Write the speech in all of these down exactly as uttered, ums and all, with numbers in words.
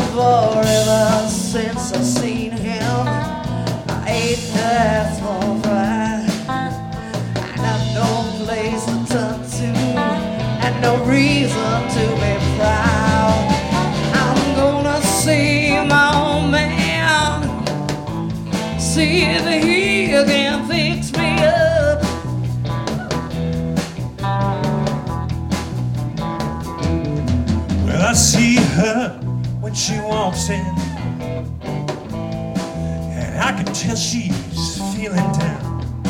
for ever since I seen him. I ain't asked for pride, and I've no place to turn to, and no reason to be proud. I'm gonna see my old man, see if he can fix me up. Well, I see her when she walks in, and I can tell she's feeling down.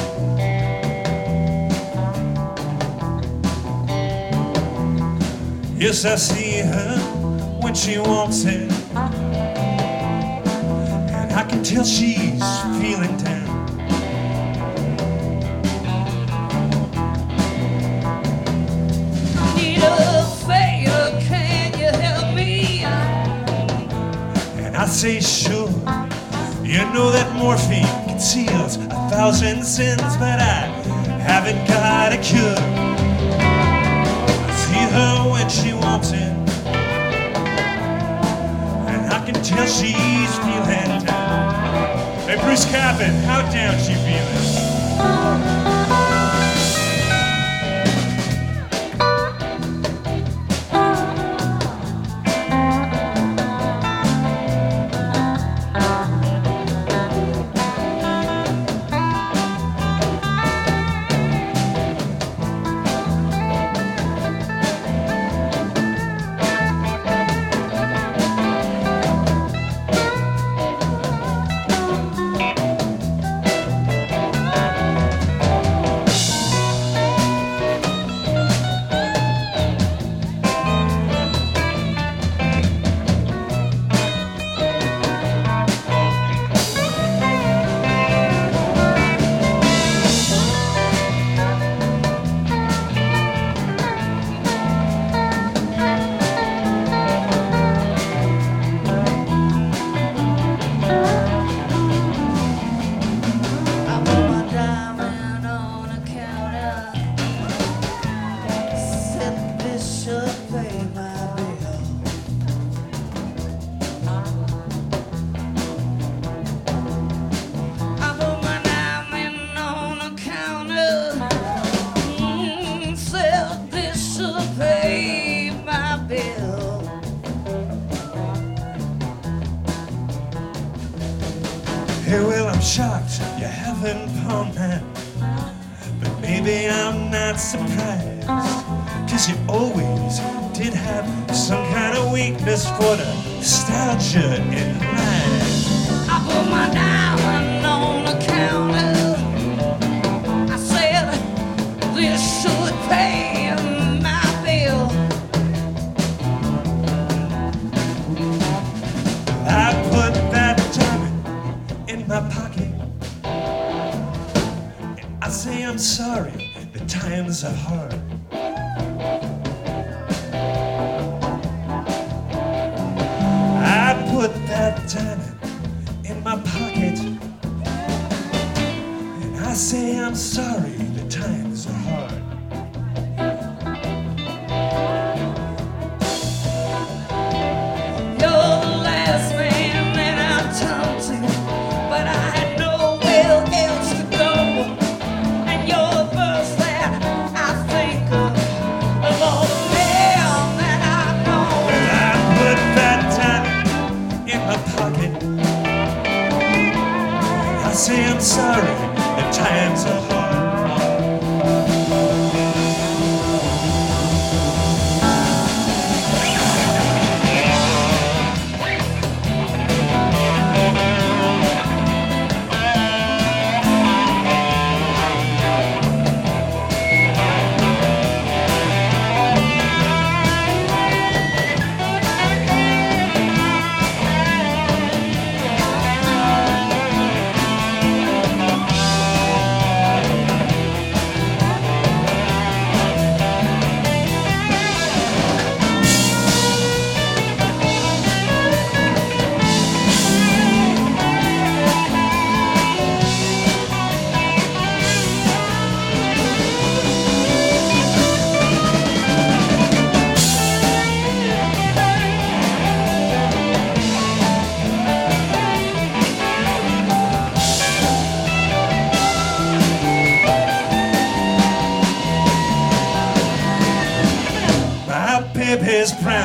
Yes, I see her when she walks in, and I can tell she's feeling down. I need a favor, can you help me? And I say, sure, you know that morphine conceals a thousand sins, but I haven't got a cure. I see her when she walks in, and I can tell she's feeling down. Hey, Bruce Cappan, how down she feeling? Hey, well, I'm shocked you haven't pawned that, but maybe I'm not surprised, 'cause you always did have some kind of weakness for nostalgia in life. I put my diamond on the counter. I said, this should pay my bill. I put that diamond in my pocket, and I say I'm sorry, the times are hard. I put that diamond in my pocket, and I say I'm sorry, the times are hard. You're the last man that I turned to, but I had nowhere else to go. And you're the first that I think of, of all the men that I know. Well, I put that diamond in my pocket, and I say I'm sorry, the times are hard.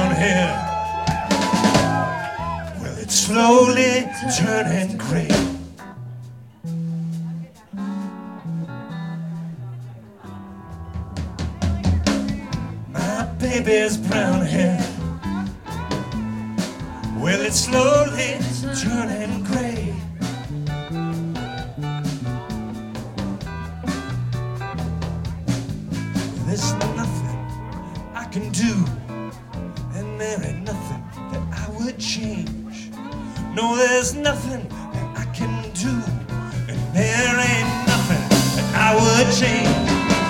brown hair. Well, it's slowly turning gray. My baby's brown hair. Well, it's slowly turning gray. There's nothing I can do, and there ain't nothing that I would change. No, there's nothing that I can do, and there ain't nothing that I would change.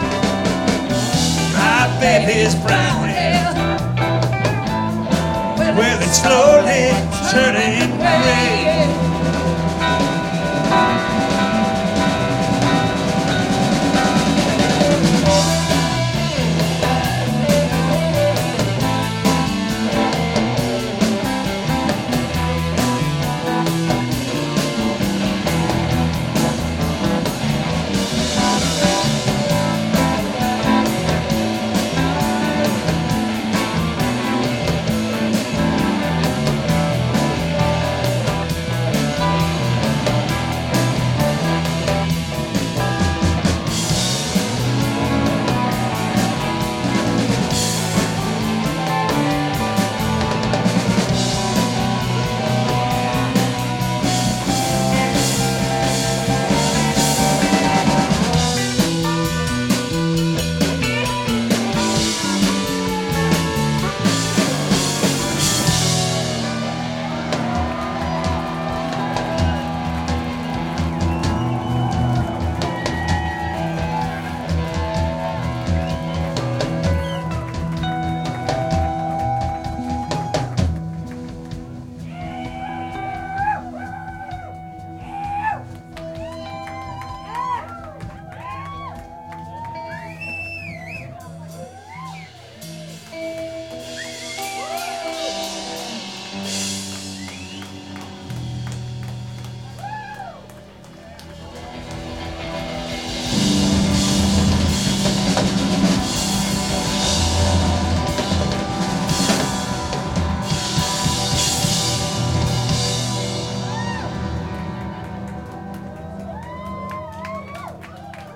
My baby's brown hair, well, it's slowly turning gray.